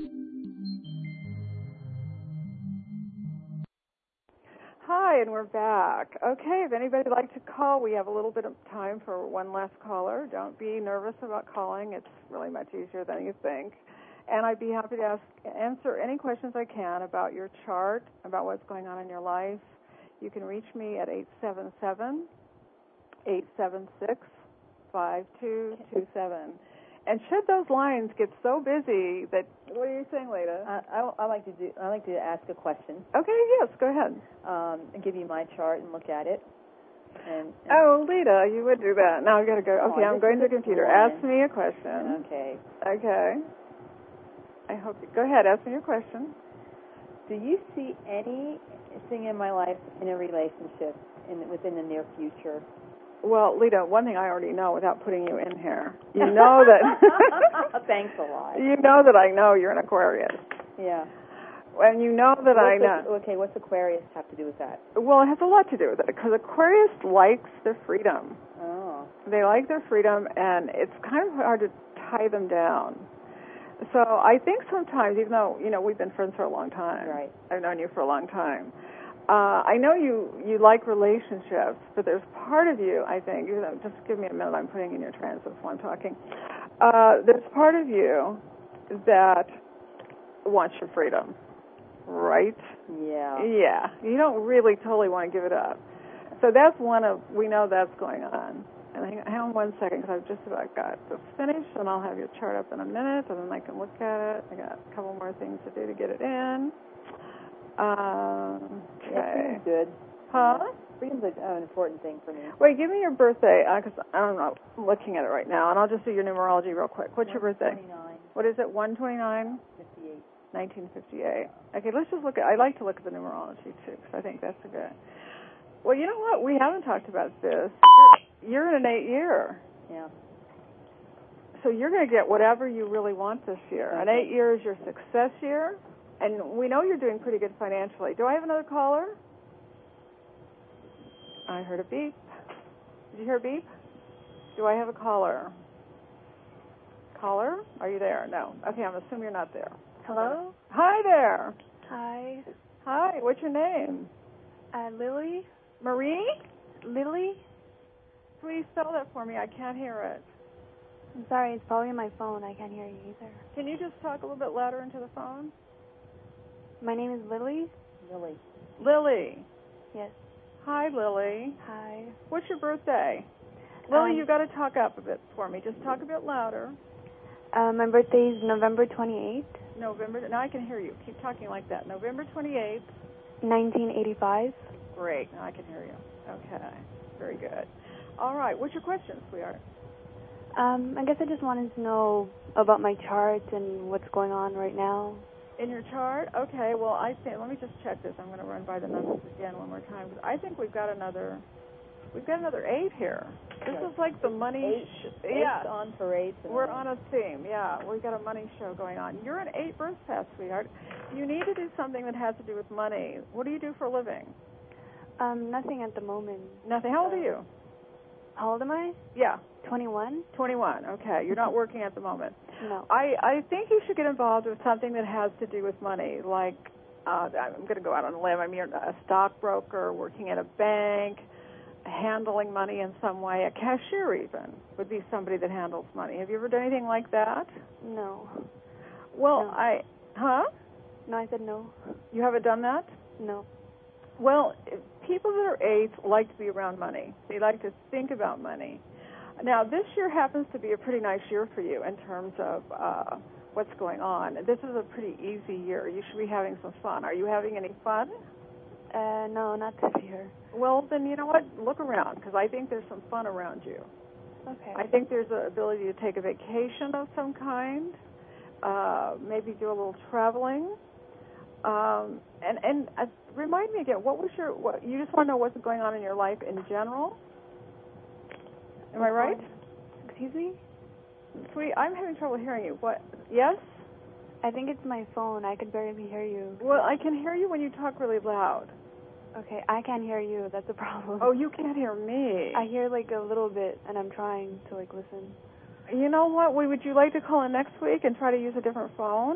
Hi, and we're back. Okay, if anybody would like to call, we have a little bit of time for one last caller. Don't be nervous about calling. It's really much easier than you think. And I'd be happy to ask, answer any questions I can about your chart, about what's going on in your life. You can reach me at eight seven seven, eight seven six, five two two seven. And should those lines get so busy that, what are you saying, Leda? I, I, I like to do. I like to ask a question. Okay, yes, go ahead. Um, and give you my chart and look at it. And, and oh, Leda, you would do that. Now I've got to go. Okay, oh, I'm going to the computer. Morning. Ask me a question. Okay. Okay. I hope you, go ahead. Ask me your question. Do you see anything in my life in a relationship in within the near future? Well, Leda, one thing I already know without putting you in here, you know that. Thanks a lot. You know that I know you're an Aquarius. Yeah. And you know that what's I know. The, okay, what's Aquarius have to do with that? Well, it has a lot to do with it because Aquarius likes their freedom. Oh. They like their freedom, and it's kind of hard to tie them down. So I think sometimes, even though, you know, we've been friends for a long time. Right. I've known you for a long time. Uh, I know you, you like relationships, but there's part of you, I think, you know, just give me a minute, I'm putting in your transits while I'm talking. Uh, there's part of you that wants your freedom, right? Yeah. Yeah. You don't really totally want to give it up. So that's one of, we know that's going on. And hang, hang on one second, because I've just about got this finished, and I'll have your chart up in a minute, and then I can look at it. I got a couple more things to do to get it in. Um, okay. Yeah, good. Huh? Freedom's an uh, important thing for me. Wait, give me your birthday, because uh, I'm not looking at it right now, and I'll just do your numerology real quick. What's your birthday? twenty-nine. What is it, one twenty-nine? fifty-eight. nineteen fifty-eight. Okay, let's just look at, I like to look at the numerology, too, because I think that's a good. Well, you know what? We haven't talked about this. You're, you're in an eight year. Yeah. So you're going to get whatever you really want this year. Okay. An eight year is your success year. And we know you're doing pretty good financially. Do I have another caller? I heard a beep. Did you hear a beep? Do I have a caller? Caller? Are you there? No. Okay, I'm assuming you're not there. Hello? Hi there. Hi. Hi, what's your name? Uh, Lily? Marie? Lily? Please spell that for me. I can't hear it. I'm sorry, it's probably on my phone. I can't hear you either. Can you just talk a little bit louder into the phone? My name is Lily. Lily. Lily. Yes. Hi, Lily. Hi. What's your birthday? Lily, Um, you got to talk up a bit for me. Just talk a bit louder. Uh, my birthday is November twenty-eighth, November. Now I can hear you. Keep talking like that. November twenty-eighth. nineteen eighty-five. Great. Now I can hear you. Okay. Very good. All right. What's your question, sweetheart? Um, I guess I just wanted to know about my chart and what's going on right now. In your chart? Okay, well, I think, let me just check this. I'm going to run by the numbers again one more time. I think we've got another, we've got another eight here. This is like the money. Eight, sh- eight's yeah. on for eight. We're on a theme, yeah. We've got a money show going on. You're an eight birth path, sweetheart. You need to do something that has to do with money. What do you do for a living? Um, nothing at the moment. Nothing. How old are you? How old am I? Yeah. twenty-one? twenty-one, okay. You're not working at the moment. No. I, I think you should get involved with something that has to do with money, like, uh, I'm going to go out on a limb. I mean, a stockbroker, working at a bank, handling money in some way. A cashier even would be somebody that handles money. Have you ever done anything like that? No. Well, No. I, huh? No, I said no. You haven't done that? No. Well, people that are eights like to be around money. They like to think about money. Now, this year happens to be a pretty nice year for you in terms of uh, what's going on. This is a pretty easy year. You should be having some fun. Are you having any fun? Uh, no, not this year. Well, then, you know what? Look around, because I think there's some fun around you. Okay. I think there's an ability to take a vacation of some kind, uh, maybe do a little traveling. Um, and and uh, remind me again, what was your, what, you just want to know what's going on in your life in general? Am I right? Excuse me? Sweet, I'm having trouble hearing you. What? Yes? I think it's my phone. I could barely hear you. Well, I can hear you when you talk really loud. Okay, I can't hear you. That's a problem. Oh, you can't hear me. I hear like a little bit, and I'm trying to like listen. You know what? Would you like to call in next week and try to use a different phone?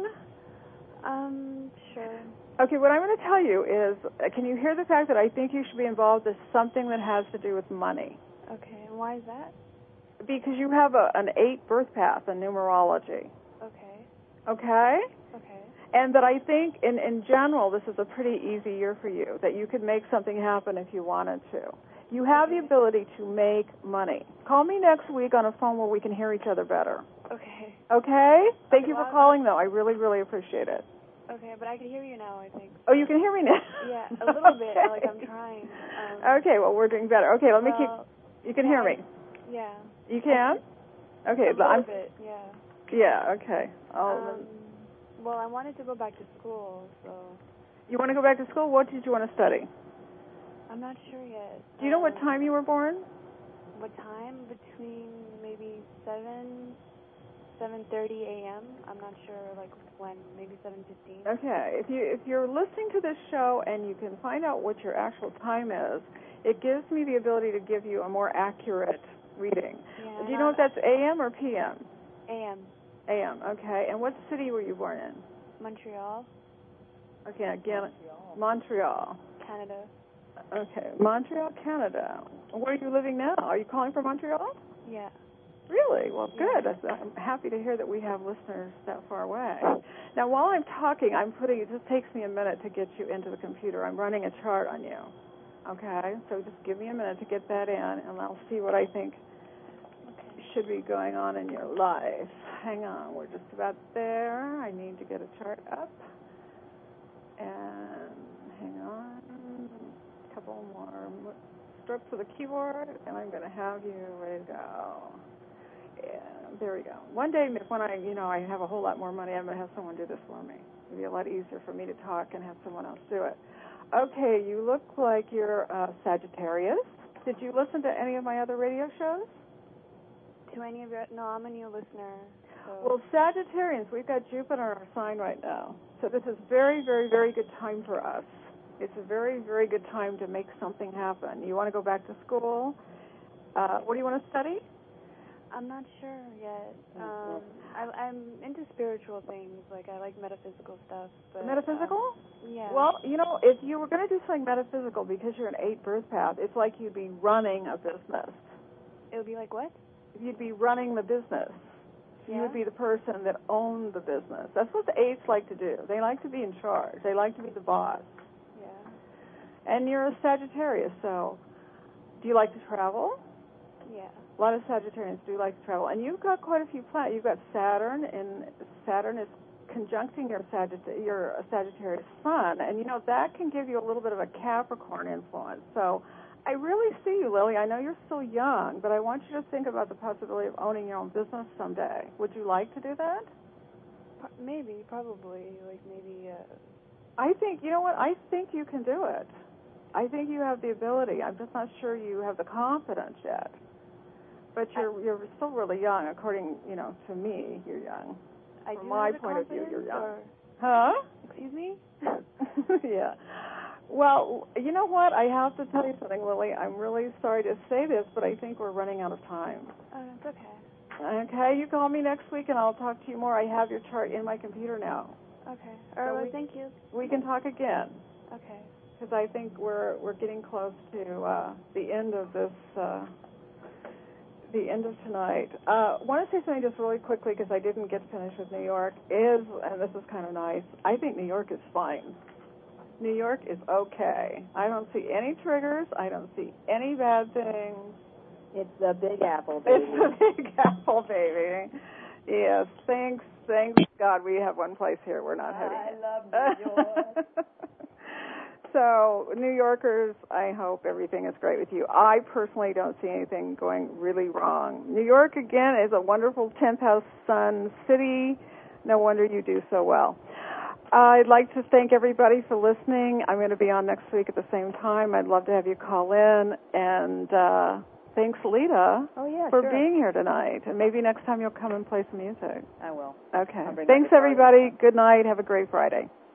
Um, sure. Okay, what I'm going to tell you is, uh, can you hear the fact that I think you should be involved with something that has to do with money? Okay, and why is that? Because you have a, an eight birth path in numerology. Okay. Okay? Okay. And that I think, in, in general, this is a pretty easy year for you, that you could make something happen if you wanted to. You have the ability to make money. Call me next week on a phone where we can hear each other better. Okay. Okay? Thank Okay, you for well, calling, though. I really, really appreciate it. Okay, but I can hear you now, I think. Oh, you can hear me now? Yeah, a little bit. Okay. Like I'm trying. Um, Okay, well, we're doing better. Okay, let me well, keep... You can hear me? Yeah. You can? Okay, A but little I'm... bit, yeah. Yeah, okay. I'll, Um, well, I wanted to go back to school, so you want to go back to school? What did you want to study? I'm not sure yet. Do you know what Um, time you were born? What time? Between maybe seven, seven thirty a.m. I'm not sure, like when. Maybe seven fifteen. Okay, if you if you're listening to this show and you can find out what your actual time is, it gives me the ability to give you a more accurate reading. Yeah, Do you know if that's A M or P M? A M. A M. Okay. And what city were you born in? Montreal, Okay, again, Montreal. Canada. Okay, Montreal, Canada. Where are you living now? Are you calling from Montreal? Yeah. Really? Well, Yeah. good. I'm happy to hear that we have listeners that far away. Now, while I'm talking, I'm putting, it just takes me a minute to get you into the computer. I'm running a chart on you. Okay? So just give me a minute to get that in, and I'll see what I think Okay. should be going on in your life. Hang on. We're just about there. I need to get a chart up. And hang on. A couple more strokes of the keyboard, and I'm going to have you ready to go. Yeah, there we go. One day, when I, you know, I have a whole lot more money, I'm going to have someone do this for me. It'll be a lot easier for me to talk and have someone else do it. Okay, you look like you're uh, Sagittarius. Did you listen to any of my other radio shows? To any of your? No, I'm a new listener. So. Well, Sagittarians, we've got Jupiter in our sign right now. So this is very, very, very good time for us. It's a very, very good time to make something happen. You want to go back to school? Uh, what do you want to study? I'm not sure yet. Um, I, I'm into spiritual things. Like I like metaphysical stuff. But, Metaphysical? Um, yeah. Well, you know, if you were going to do something metaphysical because you're an eight birth path, it's like you'd be running a business. It would be like what? You'd be running the business. You Yeah? would be the person that owned the business. That's what the eights like to do. They like to be in charge. They like to be the boss. Yeah. And you're a Sagittarius, so do you like to travel? Yeah. A lot of Sagittarians do like to travel. And you've got quite a few planets. You've got Saturn, and Saturn is conjuncting your, Sagitt- your Sagittarius sun. And, you know, that can give you a little bit of a Capricorn influence. So I really see you, Lily. I know you're still young, but I want you to think about the possibility of owning your own business someday. Would you like to do that? Pro- maybe, probably, like maybe. Uh, I think, you know what, I think you can do it. I think you have the ability. I'm just not sure you have the confidence yet. But you're I, you're still really young, according, you know, to me, you're young. I From do my have the point of view, you're young. Or, huh? Excuse me? Yeah. Well, you know what? I have to tell you something, Lily. I'm really sorry to say this, but I think we're running out of time. Oh, that's okay. Okay, you call me next week and I'll talk to you more. I have your chart in my computer now. Okay. All right, So well, we, thank you. We can talk again. Okay. Because I think we're we're getting close to uh, the end of this, uh, the end of tonight. I uh, want to say something just really quickly because I didn't get to finish with New York. Is, and this is kind of nice, I think New York is fine. New York is okay. I don't see any triggers. I don't see any bad things. It's the Big Apple, baby. It's the Big Apple, baby. Yes, thanks, thanks God we have one place here we're not heading. I love New York. So, New Yorkers, I hope everything is great with you. I personally don't see anything going really wrong. New York, again, is a wonderful tenth house sun city. No wonder you do so well. I'd like to thank everybody for listening. I'm going to be on next week at the same time. I'd love to have you call in. And uh, thanks, Lita, oh, yeah, for sure. being here tonight. And maybe next time you'll come and play some music. I will. Okay. I'll bring Thanks, up the everybody. Good night. Have a great Friday.